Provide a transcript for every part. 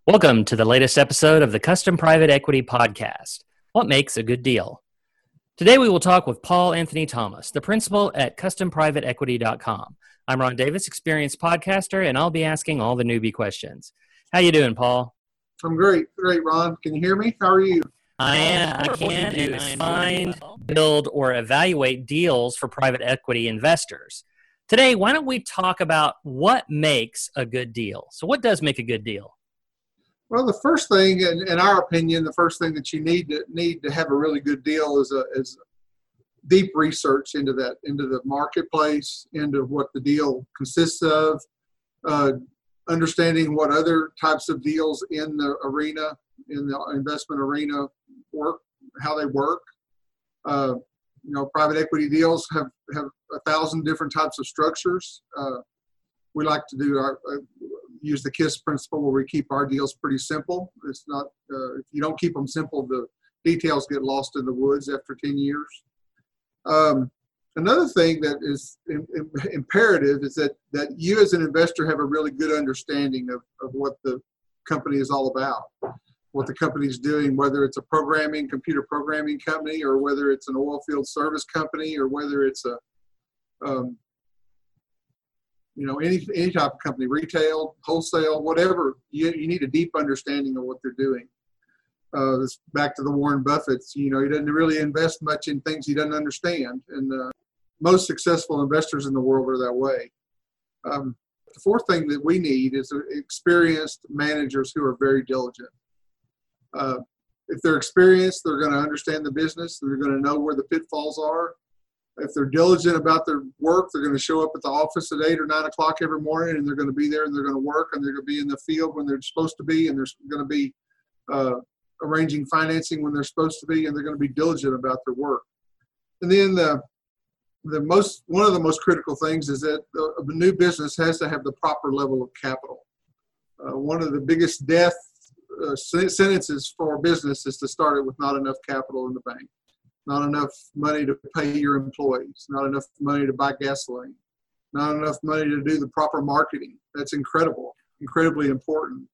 Welcome to the latest episode of the Custom Private Equity Podcast. What makes a good deal? Today we will talk with Paul Anthony Thomas, the principal at CustomPrivateEquity.com. I'm Ron Davis, experienced podcaster, and I'll be asking all the newbie questions. How you doing, Paul? I'm great, Ron. Can you hear me? How are you? I can do is find, build, or evaluate deals for private equity investors. Today, why don't we talk about what makes a good deal? So what does make a good deal? Well, the first thing, in our opinion, the first thing that you need to have a really good deal is deep research into the marketplace, into what the deal consists of, understanding what other types of deals in the investment arena work, how they work. Private equity deals have 1,000 different types of structures. We like to use the KISS principle where we keep our deals pretty simple. It's not, if you don't keep them simple, the details get lost in the woods after 10 years. Another thing that is imperative is that you as an investor have a really good understanding of what the company is all about, what the company is doing, whether it's a computer programming company, or whether it's an oil field service company, or whether it's any type of company, retail, wholesale, whatever. You need a deep understanding of what they're doing. This back to the Warren Buffett's. He doesn't really invest much in things he doesn't understand, and most successful investors in the world are that way. The fourth thing that we need is experienced managers who are very diligent. If they're experienced, they're going to understand the business, and they're going to know where the pitfalls are. If they're diligent about their work, they're going to show up at the office at 8 or 9 o'clock every morning, and they're going to be there, and they're going to work, and they're going to be in the field when they're supposed to be, and they're going to be arranging financing when they're supposed to be, and they're going to be diligent about their work. And then one of the most critical things is that a new business has to have the proper level of capital. One of the biggest death sentences for business is to start it with not enough capital in the bank. Not enough money to pay your employees, not enough money to buy gasoline, not enough money to do the proper marketing. That's incredibly important.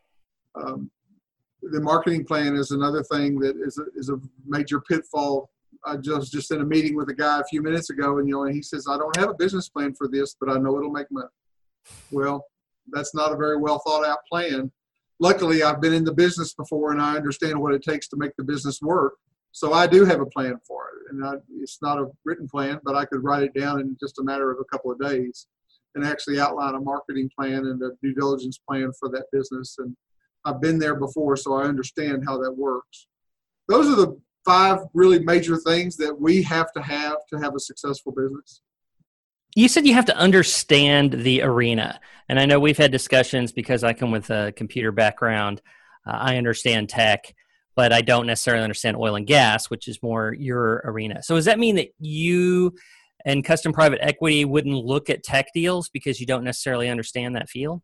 The marketing plan is another thing that is a major pitfall. I was just in a meeting with a guy a few minutes ago, and he says, I don't have a business plan for this, but I know it'll make money. Well, that's not a very well thought out plan. Luckily, I've been in the business before, and I understand what it takes to make the business work. So I do have a plan for it, and it's not a written plan, but I could write it down in just a matter of a couple of days and actually outline a marketing plan and a due diligence plan for that business. And I've been there before, so I understand how that works. Those are the 5 really major things that we have to have a successful business. You said you have to understand the arena, and I know we've had discussions because I come with a computer background. I understand tech, but I don't necessarily understand oil and gas, which is more your arena. So does that mean that you and Custom Private Equity wouldn't look at tech deals because you don't necessarily understand that field?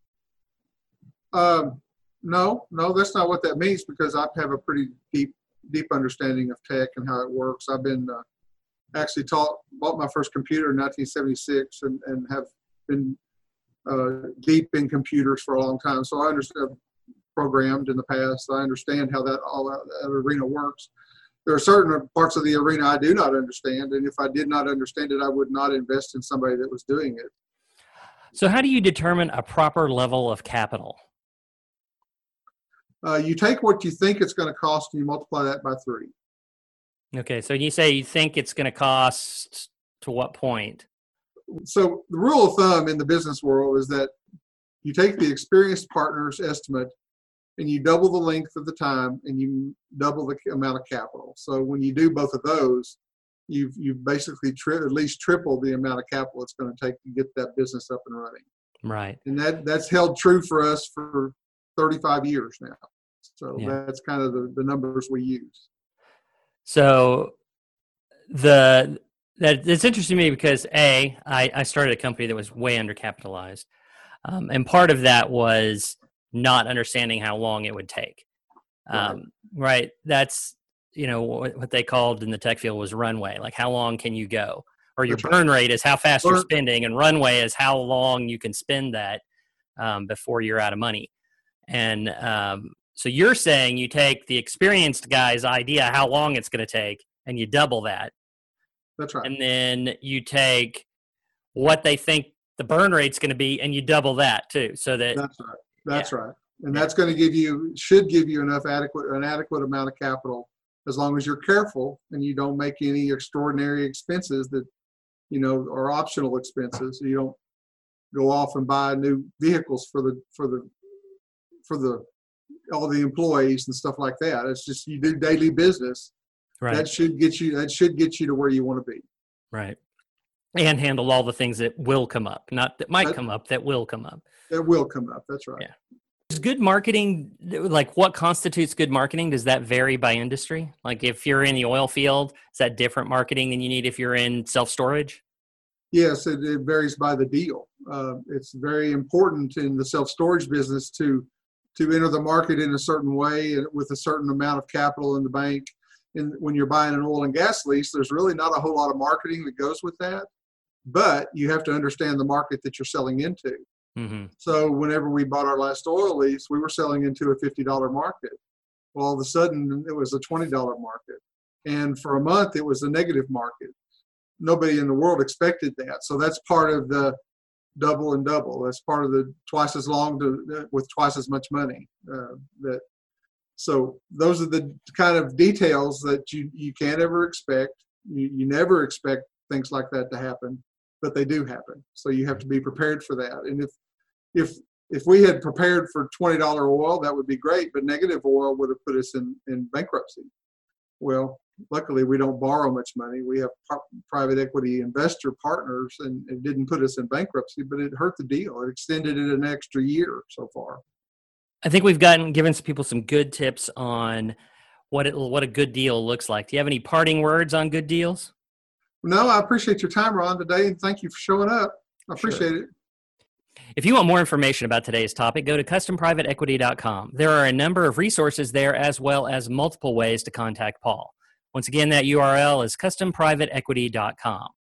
No, that's not what that means, because I have a pretty deep understanding of tech and how it works. I've been bought my first computer in 1976 and have been deep in computers for a long time. So I understand. Programmed in the past. I understand how that arena works. There are certain parts of the arena I do not understand, and if I did not understand it, I would not invest in somebody that was doing it. So how do you determine a proper level of capital? You take what you think it's going to cost and you multiply that by 3. Okay, so you say you think it's going to cost to what point? So the rule of thumb in the business world is that you take the experienced partner's estimate and you double the length of the time and you double the amount of capital. So when you do both of those, you've basically at least tripled the amount of capital it's going to take to get that business up and running. Right. And that's held true for us for 35 years now. So That's kind of the numbers we use. So it's interesting to me because I started a company that was way undercapitalized. And part of that was not understanding how long it would take. Right. That's, what they called in the tech field was runway. Like, how long can you go? Or your burn rate is how fast you're spending, and runway is how long you can spend that before you're out of money. And so you're saying you take the experienced guy's idea, how long it's going to take, and you double that. That's right. And then you take what they think the burn rate's going to be, and you double that too. So that's right. That's right. And that's going to should give you an adequate amount of capital, as long as you're careful and you don't make any extraordinary expenses that, are optional expenses. So you don't go off and buy new vehicles for all the employees and stuff like that. It's just, you do daily business. Right. That should get you to where you want to be. Right. And handle all the things that will come up, not that might come up, that will come up. That will come up. That's right. Yeah. Is good marketing, like what constitutes good marketing? Does that vary by industry? Like if you're in the oil field, is that different marketing than you need if you're in self-storage? Yes, it varies by the deal. It's very important in the self-storage business to enter the market in a certain way and with a certain amount of capital in the bank. And when you're buying an oil and gas lease, there's really not a whole lot of marketing that goes with that. But you have to understand the market that you're selling into. Mm-hmm. So whenever we bought our last oil lease, we were selling into a $50 market. Well, all of a sudden, it was a $20 market. And for a month, it was a negative market. Nobody in the world expected that. So that's part of the double and double. That's part of the twice as long with twice as much money. So those are the kind of details that you can't ever expect. You never expect things like that to happen, but they do happen. So you have to be prepared for that. And if we had prepared for $20 oil, that would be great, but negative oil would have put us in bankruptcy. Well, luckily we don't borrow much money. We have private equity investor partners, and it didn't put us in bankruptcy, but it hurt the deal. It extended it an extra year so far. I think we've given some people some good tips on what a good deal looks like. Do you have any parting words on good deals? No, I appreciate your time, Ron, today, and thank you for showing up. I appreciate it. If you want more information about today's topic, go to customprivateequity.com. There are a number of resources there, as well as multiple ways to contact Paul. Once again, that URL is customprivateequity.com.